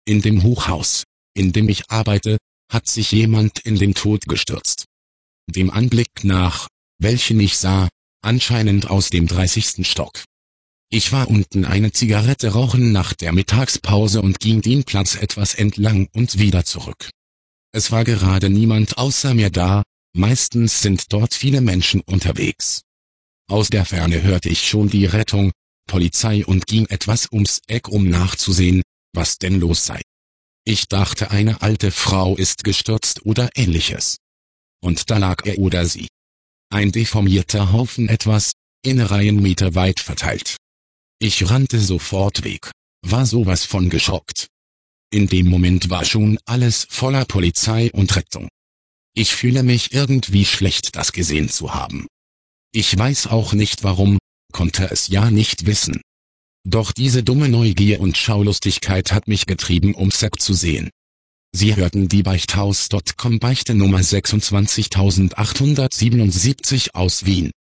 In dem Hochhaus, in dem ich arbeite, hat sich jemand in den Tod gestürzt. Dem Anblick nach, welchen ich sah, anscheinend aus dem 30. Stock. Ich war unten eine Zigarette rauchen nach der Mittagspause und ging den Platz etwas entlang und wieder zurück. Es war gerade niemand außer mir da, meistens sind dort viele Menschen unterwegs. Aus der Ferne hörte ich schon die Rettung, Polizei und ging etwas ums Eck, um nachzusehen, was denn los sei. Ich dachte, eine alte Frau ist gestürzt oder ähnliches. Und da lag er oder sie. Ein deformierter Haufen etwas, in Reihen Meter weit verteilt. Ich rannte sofort weg, war sowas von geschockt. In dem Moment war schon alles voller Polizei und Rettung. Ich fühle mich irgendwie schlecht, das gesehen zu haben. Ich weiß auch nicht warum, konnte es ja nicht wissen. Doch diese dumme Neugier und Schaulustigkeit hat mich getrieben, um Sepp zu sehen. Sie hörten die Beichthaus.com Beichte Nummer 26877 aus Wien.